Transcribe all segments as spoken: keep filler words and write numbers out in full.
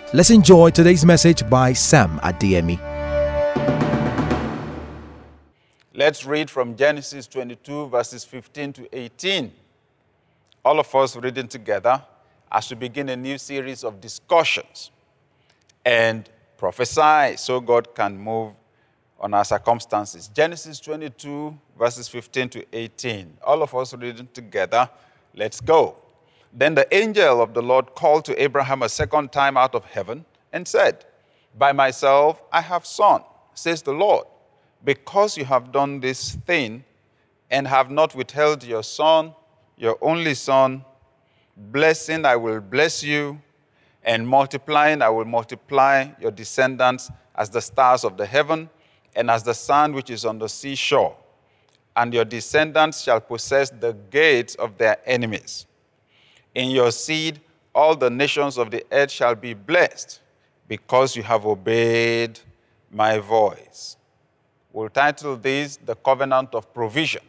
Let's enjoy today's message by Sam Adeyemi. Let's read from Genesis twenty-two, verses fifteen to eighteen. All of us reading together as we begin a new series of discussions and prophesy so God can move on our circumstances. Genesis twenty-two, verses fifteen to eighteen. All of us reading together. Let's go. Then the angel of the Lord called to Abraham a second time out of heaven and said, "By myself I have sworn, says the Lord, because you have done this thing and have not withheld your son, your only son, blessing I will bless you, and multiplying I will multiply your descendants as the stars of the heaven and as the sand which is on the seashore. And your descendants shall possess the gates of their enemies. In your seed all the nations of the earth shall be blessed, because you have obeyed my voice." We'll title this, The Covenant of Provision.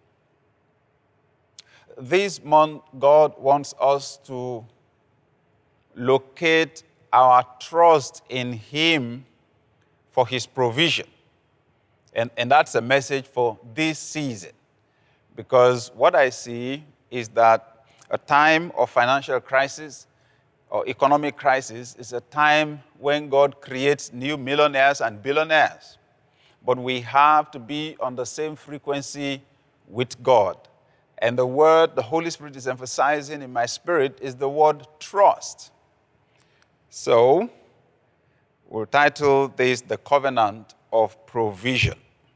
This month, God wants us to locate our trust in Him for His provision. And, and that's a message for this season. Because what I see is that a time of financial crisis or economic crisis is a time when God creates new millionaires and billionaires. But we have to be on the same frequency with God. And the word the Holy Spirit is emphasizing in my spirit is the word trust. So, we'll title this The Covenant of Provision.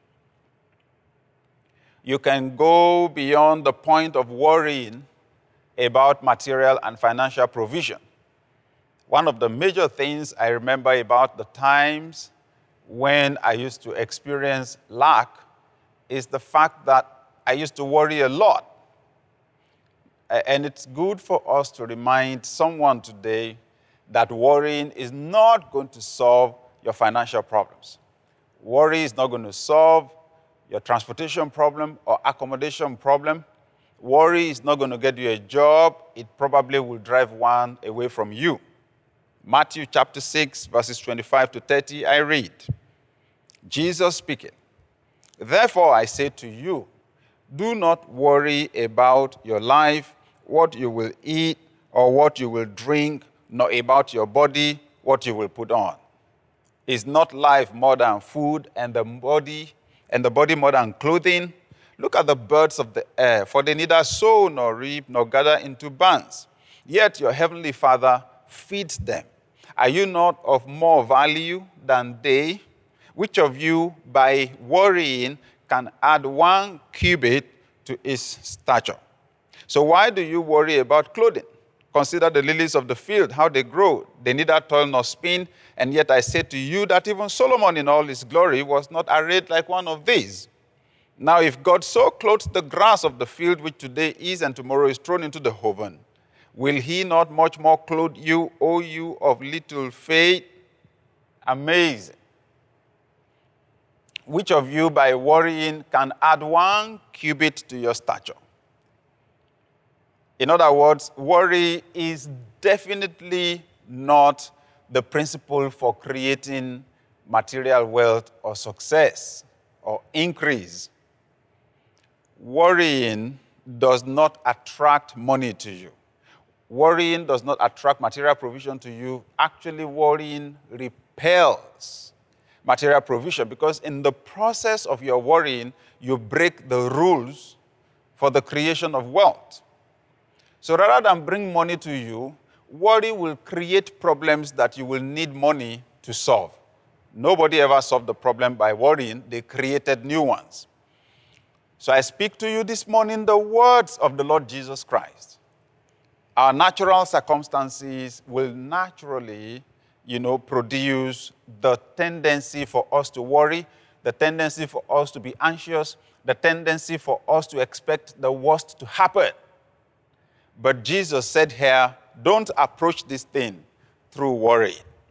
You can go beyond the point of worrying about material and financial provision. One of the major things I remember about the times when I used to experience lack is the fact that I used to worry a lot. And it's good for us to remind someone today that worrying is not going to solve your financial problems. Worry is not going to solve your transportation problem or accommodation problem. Worry is not going to get you a job. It probably will drive one away from you. Matthew chapter six, verses twenty-five to thirty, I read, Jesus speaking, "Therefore I say to you, do not worry about your life, what you will eat or what you will drink, nor about your body, what you will put on. Is not life more than food, and the body and the body more than clothing? Look at the birds of the air, for they neither sow nor reap nor gather into barns, yet your heavenly Father feeds them. Are you not of more value than they? Which of you, by worrying, can add one cubit to his stature? So why do you worry about clothing? Consider the lilies of the field, how they grow. They neither toil nor spin, and yet I say to you that even Solomon in all his glory was not arrayed like one of these. Now if God so clothes the grass of the field, which today is and tomorrow is thrown into the oven, will he not much more clothe you, O you of little faith?" Amazing. Which of you, by worrying, can add one cubit to your stature? In other words, worry is definitely not the principle for creating material wealth or success or increase. Worrying does not attract money to you. Worrying does not attract material provision to you. Actually, worrying repels material provision, because in the process of your worrying, you break the rules for the creation of wealth. So rather than bring money to you, worry will create problems that you will need money to solve. Nobody ever solved the problem by worrying. They created new ones. So I speak to you this morning the words of the Lord Jesus Christ. Our natural circumstances will naturally, you know, produce the tendency for us to worry, the tendency for us to be anxious, the tendency for us to expect the worst to happen. But Jesus said here, don't approach this thing through worry.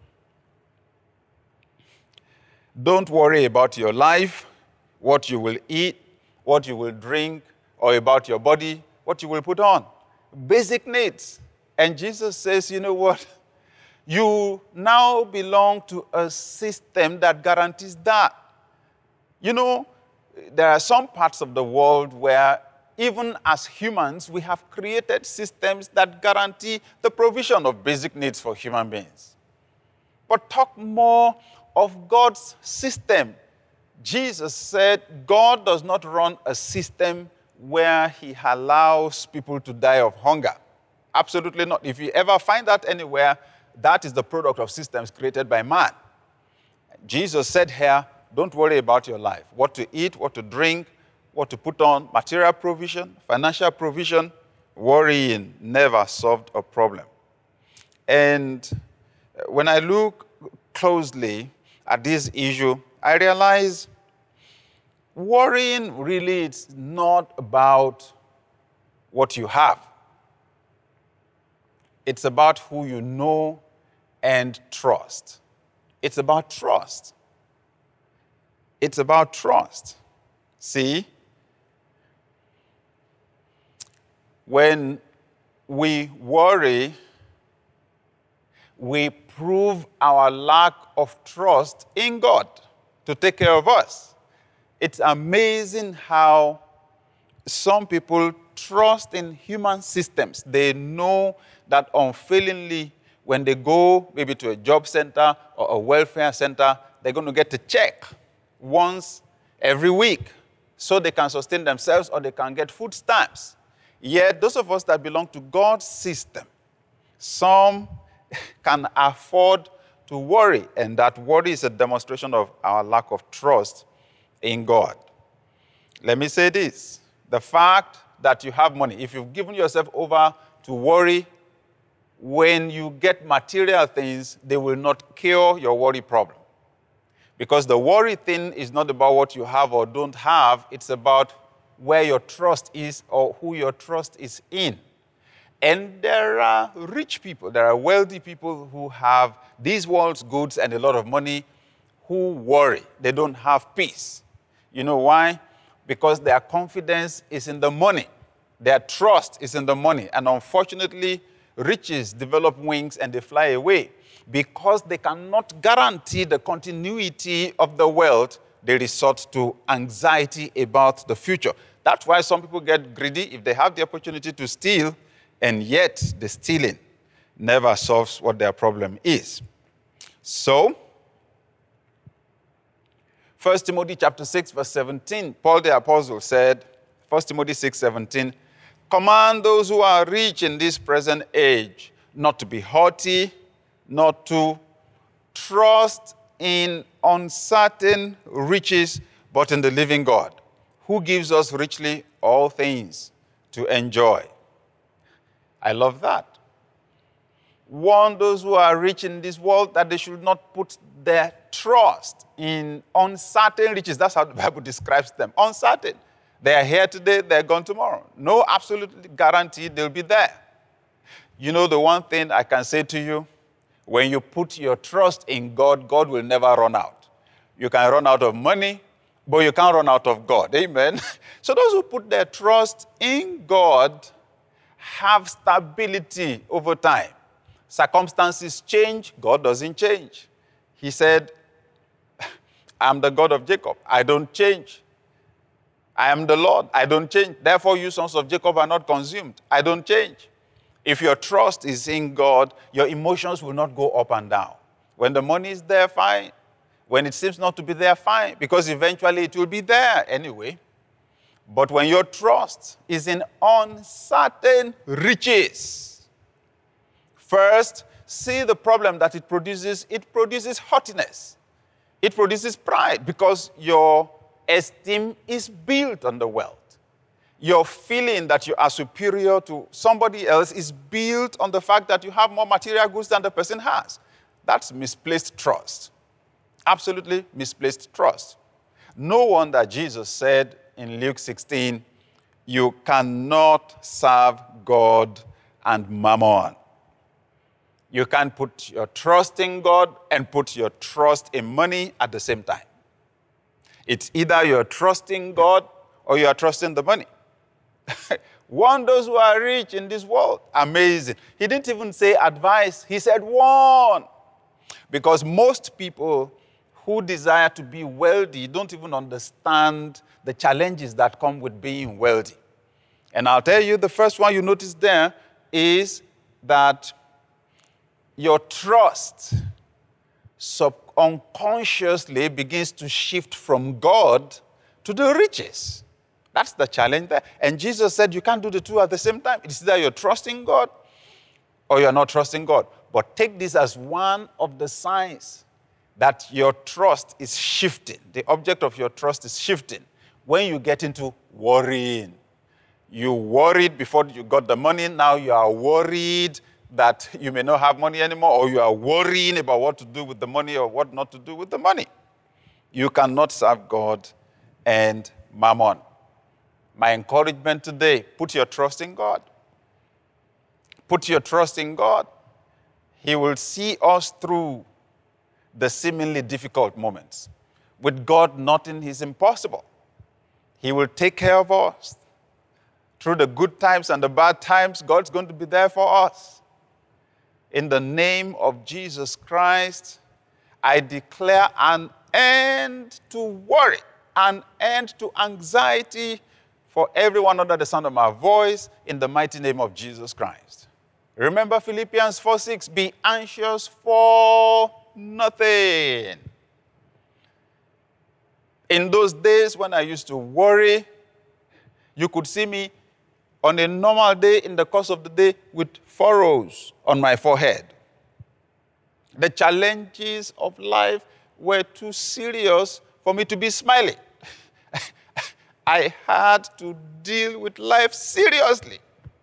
Don't worry about your life, what you will eat, what you will drink, or about your body, what you will put on. Basic needs. And Jesus says, you know what? You now belong to a system that guarantees that. You know, there are some parts of the world where even as humans, we have created systems that guarantee the provision of basic needs for human beings. But talk more of God's system. Jesus said God does not run a system where he allows people to die of hunger. Absolutely not. If you ever find that anywhere, that is the product of systems created by man. Jesus said here, don't worry about your life. What to eat, what to drink, what to put on, material provision, financial provision. Worrying never solved a problem. And when I look closely at this issue, I realize worrying really is not about what you have. It's about who you know and trust. It's about trust. It's about trust. See, when we worry, we prove our lack of trust in God to take care of us. It's amazing how some people trust in human systems. They know that unfailingly, when they go maybe to a job center or a welfare center, they're going to get a check once every week so they can sustain themselves or they can get food stamps. Yet, those of us that belong to God's system, some can afford to worry, and that worry is a demonstration of our lack of trust in God. Let me say this. The fact that you have money, if you've given yourself over to worry, when you get material things, they will not cure your worry problem. Because the worry thing is not about what you have or don't have, it's about where your trust is or who your trust is in. And there are rich people, there are wealthy people who have these world's goods and a lot of money who worry. They don't have peace. You know why? Because their confidence is in the money. Their trust is in the money. And unfortunately, riches develop wings and they fly away. Because they cannot guarantee the continuity of the wealth, they resort to anxiety about the future. That's why some people get greedy if they have the opportunity to steal, and yet the stealing never solves what their problem is. So, First Timothy chapter six, verse seventeen, Paul the Apostle said, First Timothy six, seventeen, command those who are rich in this present age not to be haughty, not to trust in uncertain riches, but in the living God, who gives us richly all things to enjoy. I love that. Warn those who are rich in this world that they should not put their trust in uncertain riches. That's how the Bible describes them. Uncertain. They are here today, they're gone tomorrow. No absolute guarantee they'll be there. You know the one thing I can say to you, when you put your trust in God, God will never run out. You can run out of money, but you can't run out of God. Amen? So those who put their trust in God have stability over time. Circumstances change, God doesn't change. He said, I'm the God of Jacob. I don't change. I am the Lord. I don't change. Therefore, you sons of Jacob are not consumed. I don't change. If your trust is in God, your emotions will not go up and down. When the money is there, fine. When it seems not to be there, fine. Because eventually it will be there anyway. But when your trust is in uncertain riches, first, see the problem that it produces. It produces haughtiness. It produces pride because your esteem is built on the wealth. Your feeling that you are superior to somebody else is built on the fact that you have more material goods than the person has. That's misplaced trust. Absolutely misplaced trust. No wonder Jesus said in Luke sixteen, you cannot serve God and mammon. You can't put your trust in God and put your trust in money at the same time. It's either you're trusting God or you are trusting the money. Warn those who are rich in this world. Amazing. He didn't even say advice. He said warn. Because most people who desire to be wealthy don't even understand the challenges that come with being wealthy. And I'll tell you, the first one you notice there is that your trust sub- unconsciously begins to shift from God to the riches. That's the challenge there. And Jesus said you can't do the two at the same time. It's either you're trusting God or you're not trusting God. But take this as one of the signs that your trust is shifting. The object of your trust is shifting when you get into worrying. You worried before you got the money. Now you are worried that you may not have money anymore, or you are worrying about what to do with the money or what not to do with the money. You cannot serve God and mammon. My encouragement today, put your trust in God. Put your trust in God. He will see us through the seemingly difficult moments. With God, nothing is impossible. He will take care of us. Through the good times and the bad times, God's going to be there for us. In the name of Jesus Christ, I declare an end to worry, an end to anxiety for everyone under the sound of my voice, in the mighty name of Jesus Christ. Remember Philippians four six, be anxious for nothing. In those days when I used to worry, you could see me on a normal day in the course of the day with furrows on my forehead. The challenges of life were too serious for me to be smiling. I had to deal with life seriously.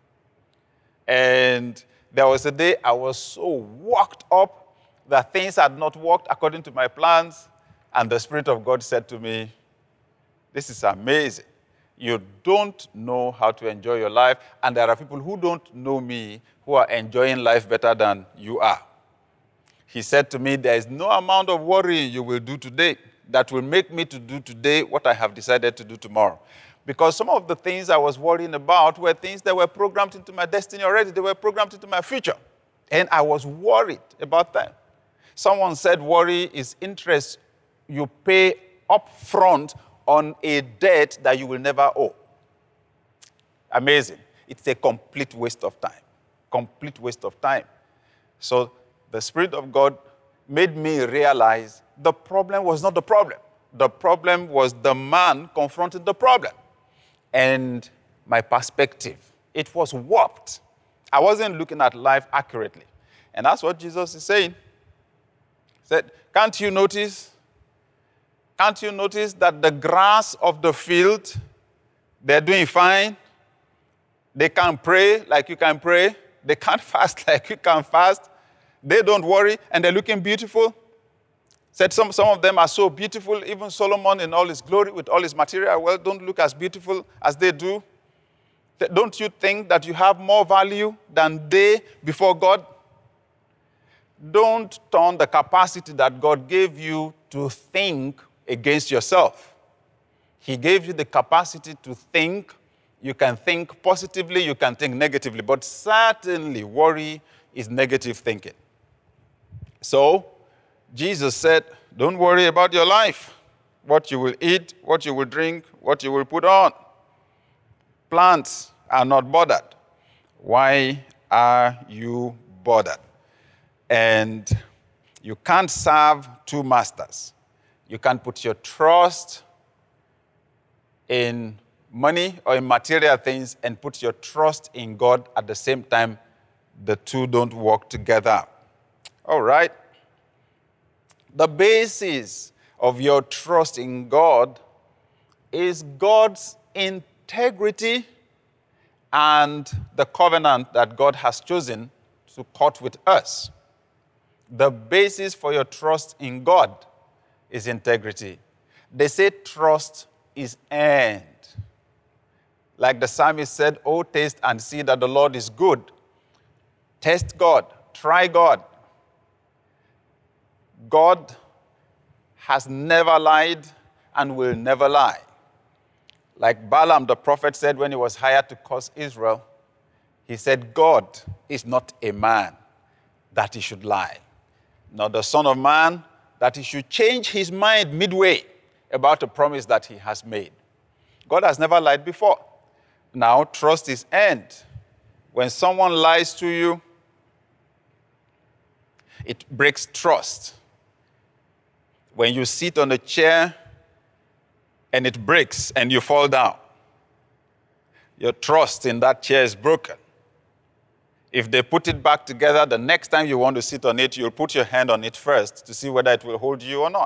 And there was a day I was so worked up that things had not worked according to my plans. And the Spirit of God said to me, this is amazing. You don't know how to enjoy your life. And there are people who don't know me who are enjoying life better than you are. He said to me, there is no amount of worrying you will do today that will make me to do today what I have decided to do tomorrow. Because some of the things I was worrying about were things that were programmed into my destiny already. They were programmed into my future. And I was worried about them. Someone said worry is interest you pay up front on a debt that you will never owe. Amazing. It's a complete waste of time. Complete waste of time. So the Spirit of God made me realize the problem was not the problem. The problem was the man confronting the problem. And my perspective, it was warped. I wasn't looking at life accurately. And that's what Jesus is saying. He said, can't you notice Can't you notice that the grass of the field, they're doing fine? They can pray like you can pray. They can't fast like you can fast. They don't worry, and they're looking beautiful. Said some, some of them are so beautiful. Even Solomon in all his glory with all his material wealth don't look as beautiful as they do. Don't you think that you have more value than they before God? Don't turn the capacity that God gave you to think against yourself. He gave you the capacity to think. You can think positively, you can think negatively, but certainly worry is negative thinking. So, Jesus said, don't worry about your life, what you will eat, what you will drink, what you will put on. Plants are not bothered. Why are you bothered? And you can't serve two masters. You can't put your trust in money or in material things and put your trust in God at the same time. The two don't work together. All right. The basis of your trust in God is God's integrity and the covenant that God has chosen to cut with us. The basis for your trust in God is integrity. They say trust is earned. Like the psalmist said, oh, taste and see that the Lord is good. Test God. Try God. God has never lied and will never lie. Like Balaam the prophet said when he was hired to curse Israel, he said, God is not a man that he should lie, nor the Son of Man that he should change his mind midway about a promise that he has made. God has never lied before. Now, trust is end. When someone lies to you, it breaks trust. When you sit on a chair and it breaks and you fall down, your trust in that chair is broken. If they put it back together, the next time you want to sit on it, you'll put your hand on it first to see whether it will hold you or not.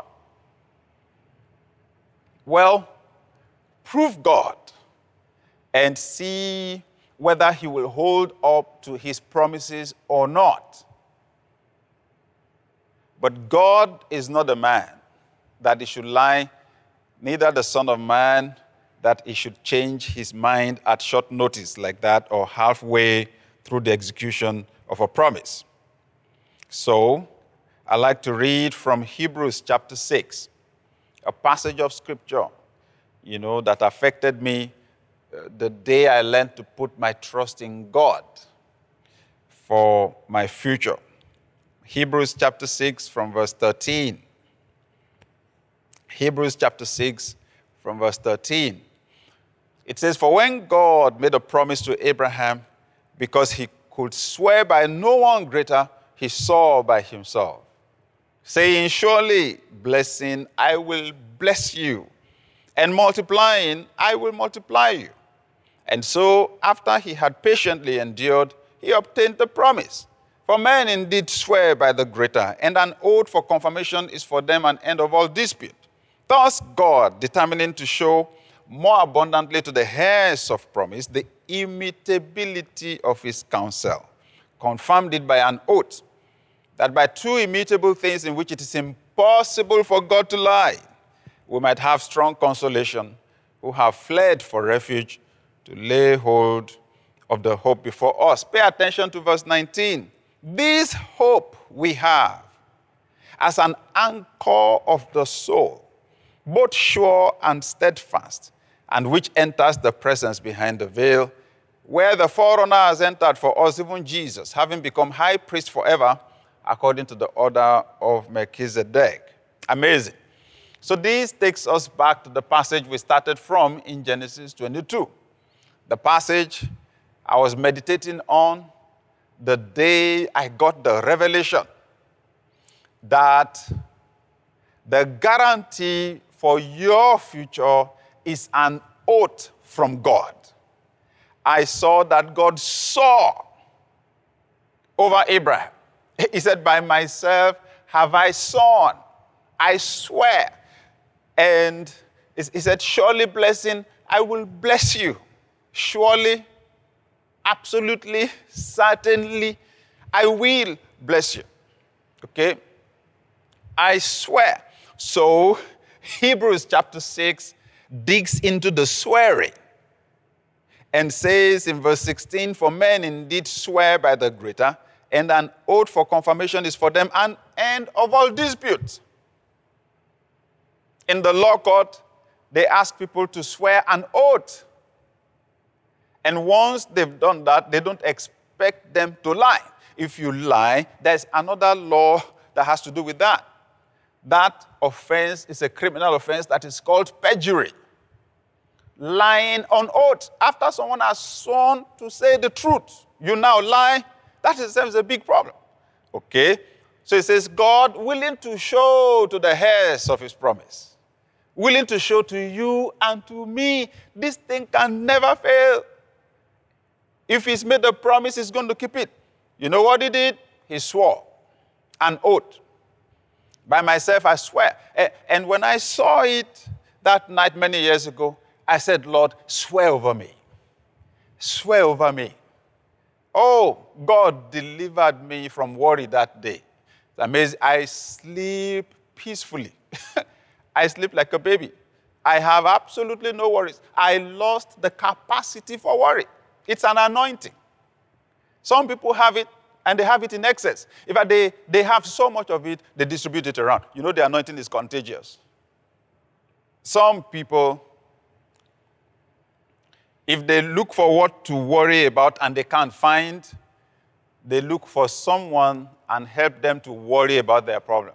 Well, prove God and see whether he will hold up to his promises or not. But God is not a man that he should lie, neither the Son of Man that he should change his mind at short notice like that or halfway through the execution of a promise. So, I like to read from Hebrews chapter six, a passage of scripture, you know, that affected me uh, the day I learned to put my trust in God for my future. Hebrews chapter six from verse thirteen. Hebrews chapter six from verse thirteen. It says, "For when God made a promise to Abraham, because he could swear by no one greater, he swore by himself, saying, surely blessing, I will bless you, and multiplying, I will multiply you. And so, after he had patiently endured, he obtained the promise. For men indeed swear by the greater, and an oath for confirmation is for them an end of all dispute. Thus God, determining to show more abundantly to the heirs of promise the immutability of his counsel, confirmed it by an oath, that by two immutable things in which it is impossible for God to lie, we might have strong consolation, who have fled for refuge, to lay hold of the hope before us." Pay attention to verse nineteen. "This hope we have as an anchor of the soul, both sure and steadfast, and which enters the presence behind the veil, where the forerunner has entered for us, even Jesus, having become high priest forever, according to the order of Melchizedek." Amazing. So this takes us back to the passage we started from in Genesis twenty-two. The passage I was meditating on the day I got the revelation that the guarantee for your future is an oath from God. I saw that God saw over Abraham. He said, "By myself have I sworn, I swear." And he said, "Surely blessing, I will bless you. Surely, absolutely, certainly, I will bless you." Okay? I swear. So, Hebrews chapter six digs into the swearing and says in verse sixteen, "For men indeed swear by the greater, and an oath for confirmation is for them an end of all dispute." In the law court, they ask people to swear an oath. And once they've done that, they don't expect them to lie. If you lie, there's another law that has to do with that. That offense is a criminal offense that is called perjury. Lying on oath. After someone has sworn to say the truth, you now lie, that itself is a big problem. Okay? So it says, God willing to show to the heirs of his promise, willing to show to you and to me, this thing can never fail. If he's made a promise, he's going to keep it. You know what he did? He swore an oath. By myself, I swear. And when I saw it that night many years ago, I said, Lord, swear over me. Swear over me. Oh, God delivered me from worry that day. It's amazing. I sleep peacefully. I sleep like a baby. I have absolutely no worries. I lost the capacity for worry. It's an anointing. Some people have it, and they have it in excess. In fact, they, they have so much of it, they distribute it around. You know, the anointing is contagious. Some people, If they look for what to worry about and they can't find, they look for someone and help them to worry about their problem.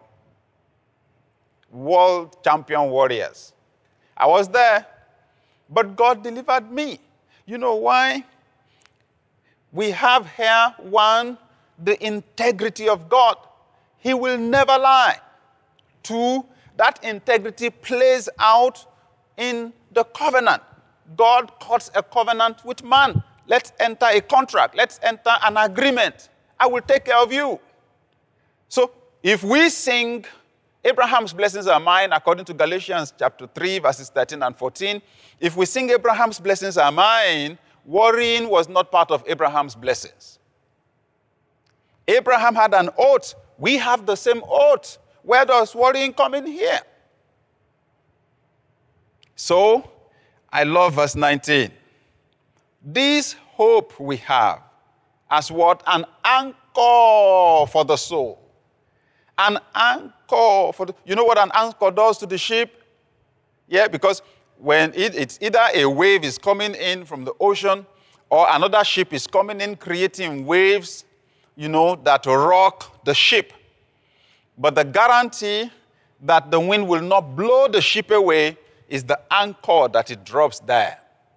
World champion warriors. I was there, but God delivered me. You know why? We have here, one, the integrity of God. He will never lie. Two, that integrity plays out in the covenant. God cuts a covenant with man. Let's enter a contract. Let's enter an agreement. I will take care of you. So if we sing Abraham's blessings are mine, according to Galatians chapter three, verses thirteen and fourteen, if we sing Abraham's blessings are mine, worrying was not part of Abraham's blessings. Abraham had an oath. We have the same oath. Where does worrying come in here? So, I love verse nineteen. This hope we have as what? An anchor for the soul. An anchor for the, you know what an anchor does to the ship? Yeah, because when it, it's either a wave is coming in from the ocean or another ship is coming in creating waves, you know, that rock the ship. But the guarantee that the wind will not blow the ship away is the anchor that it drops there.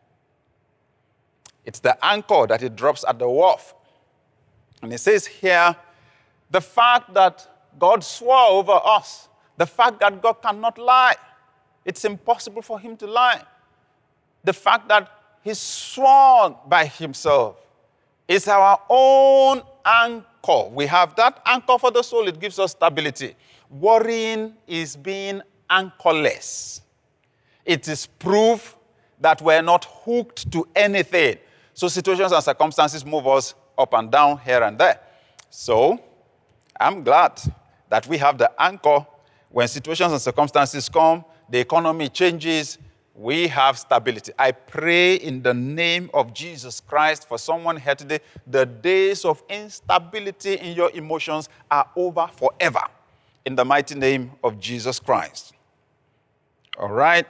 It's the anchor that it drops at the wharf. And it says here, the fact that God swore over us, the fact that God cannot lie. It's impossible for him to lie. The fact that he's sworn by himself is our own anchor. We have that anchor for the soul. It gives us stability. Worrying is being anchorless. It is proof that we're not hooked to anything. So situations and circumstances move us up and down, here and there. So I'm glad that we have the anchor. When situations and circumstances come, the economy changes, we have stability. I pray in the name of Jesus Christ for someone here today, the days of instability in your emotions are over forever. In the mighty name of Jesus Christ. All right.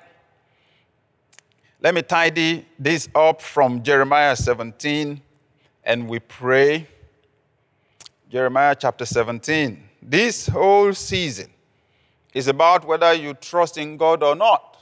Let me tidy this up from Jeremiah seventeen, and we pray. Jeremiah chapter seventeen. This whole season is about whether you trust in God or not.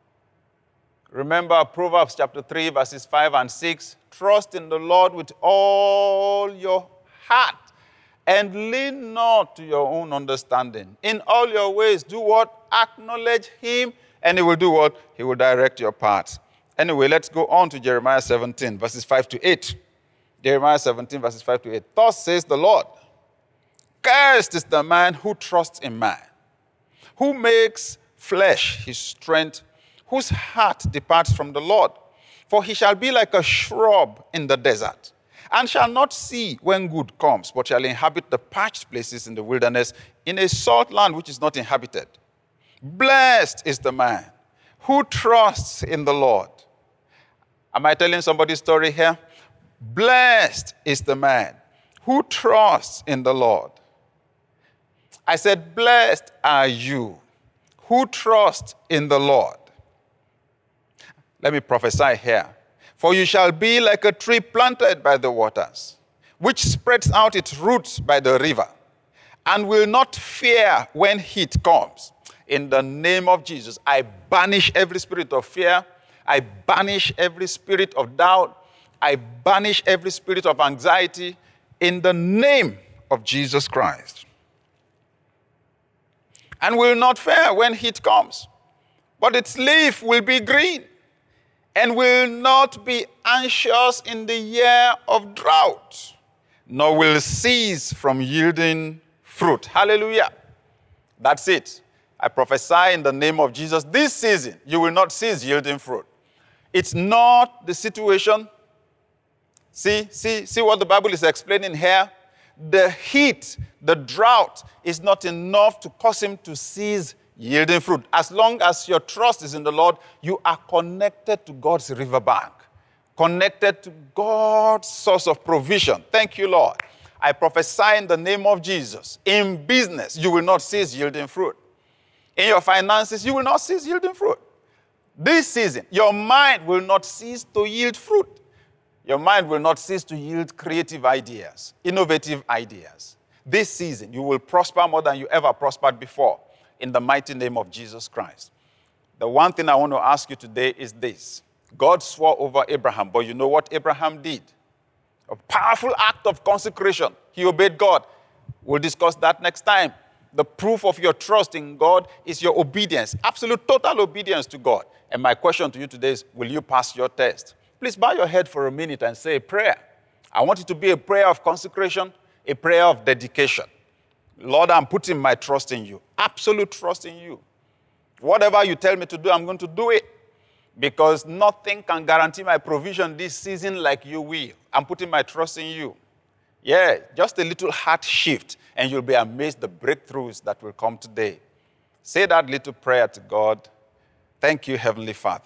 Remember Proverbs chapter three, verses five and six. Trust in the Lord with all your heart and lean not to your own understanding. In all your ways, do what? Acknowledge him, and he will do what? He will direct your paths. Anyway, let's go on to Jeremiah seventeen, verses five to eight. Jeremiah seventeen, verses five to eight. Thus says the Lord, cursed is the man who trusts in man, who makes flesh his strength, whose heart departs from the Lord. For he shall be like a shrub in the desert, and shall not see when good comes, but shall inhabit the parched places in the wilderness, in a salt land which is not inhabited. Blessed is the man who trusts in the Lord. Am I telling somebody's story here? Blessed is the man who trusts in the Lord. I said, blessed are you who trust in the Lord. Let me prophesy here. For you shall be like a tree planted by the waters, which spreads out its roots by the river, and will not fear when heat comes. In the name of Jesus, I banish every spirit of fear. I banish every spirit of doubt. I banish every spirit of anxiety in the name of Jesus Christ. And will not fear when heat comes, but its leaf will be green, and will not be anxious in the year of drought, nor will cease from yielding fruit. Hallelujah. That's it. I prophesy in the name of Jesus, this season, you will not cease yielding fruit. It's not the situation. See, see, see what the Bible is explaining here? The heat, the drought is not enough to cause him to cease yielding fruit. As long as your trust is in the Lord, you are connected to God's riverbank, connected to God's source of provision. Thank you, Lord. I prophesy in the name of Jesus. In business, you will not cease yielding fruit. In your finances, you will not cease yielding fruit. This season, your mind will not cease to yield fruit. Your mind will not cease to yield creative ideas, innovative ideas. This season, you will prosper more than you ever prospered before in the mighty name of Jesus Christ. The one thing I want to ask you today is this. God swore over Abraham, but you know what Abraham did? A powerful act of consecration. He obeyed God. We'll discuss that next time. The proof of your trust in God is your obedience, absolute total obedience to God. And my question to you today is, will you pass your test? Please bow your head for a minute and say a prayer. I want it to be a prayer of consecration, a prayer of dedication. Lord, I'm putting my trust in you, absolute trust in you. Whatever you tell me to do, I'm going to do it. Because nothing can guarantee my provision this season like you will. I'm putting my trust in you. Yeah, just a little heart shift, and you'll be amazed the breakthroughs that will come today. Say that little prayer to God. Thank you, Heavenly Father.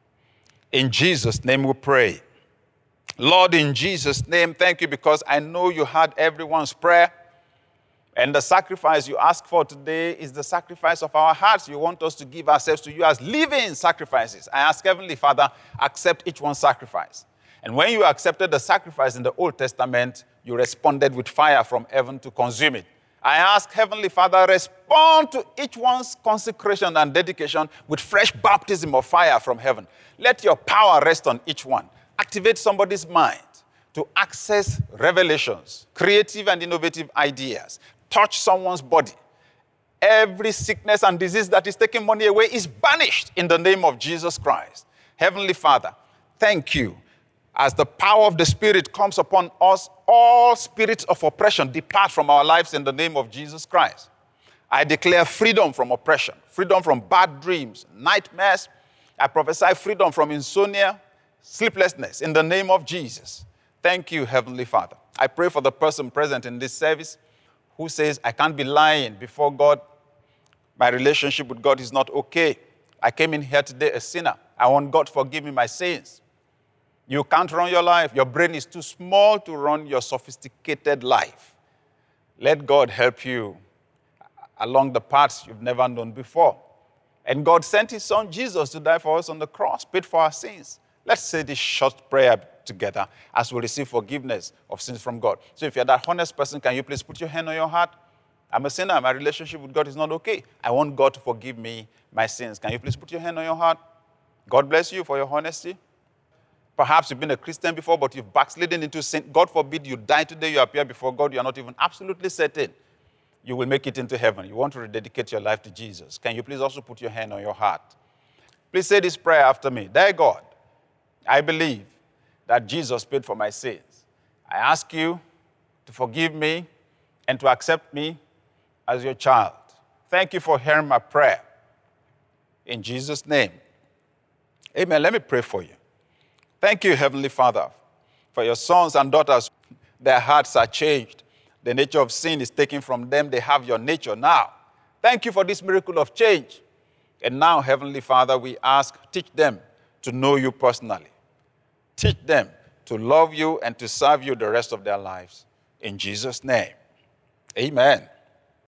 In Jesus' name we pray. Lord, in Jesus' name, thank you because I know you heard everyone's prayer. And the sacrifice you ask for today is the sacrifice of our hearts. You want us to give ourselves to you as living sacrifices. I ask, Heavenly Father, accept each one's sacrifice. And when you accepted the sacrifice in the Old Testament, you responded with fire from heaven to consume it. I ask, Heavenly Father, respond to each one's consecration and dedication with fresh baptism of fire from heaven. Let your power rest on each one. Activate somebody's mind to access revelations, creative and innovative ideas. Touch someone's body. Every sickness and disease that is taking money away is banished in the name of Jesus Christ. Heavenly Father, thank you. As the power of the Spirit comes upon us, all spirits of oppression depart from our lives in the name of Jesus Christ. I declare freedom from oppression, freedom from bad dreams, nightmares. I prophesy freedom from insomnia, sleeplessness in the name of Jesus. Thank you, Heavenly Father. I pray for the person present in this service who says, I can't be lying before God. My relationship with God is not okay. I came in here today a sinner. I want God to forgive me my sins. You can't run your life. Your brain is too small to run your sophisticated life. Let God help you along the paths you've never known before. And God sent his son Jesus to die for us on the cross, paid for our sins. Let's say this short prayer together as we receive forgiveness of sins from God. So if you're that honest person, can you please put your hand on your heart? I'm a sinner. My relationship with God is not okay. I want God to forgive me my sins. Can you please put your hand on your heart? God bless you for your honesty. Perhaps you've been a Christian before, but you've backslidden into sin. God forbid you die today, you appear before God. You are not even absolutely certain you will make it into heaven. You want to rededicate your life to Jesus. Can you please also put your hand on your heart? Please say this prayer after me. Dear God, I believe that Jesus paid for my sins. I ask you to forgive me and to accept me as your child. Thank you for hearing my prayer. In Jesus' name, amen. Let me pray for you. Thank you, Heavenly Father, for your sons and daughters. Their hearts are changed. The nature of sin is taken from them. They have your nature now. Thank you for this miracle of change. And now, Heavenly Father, we ask, teach them to know you personally. Teach them to love you and to serve you the rest of their lives. In Jesus' name, amen.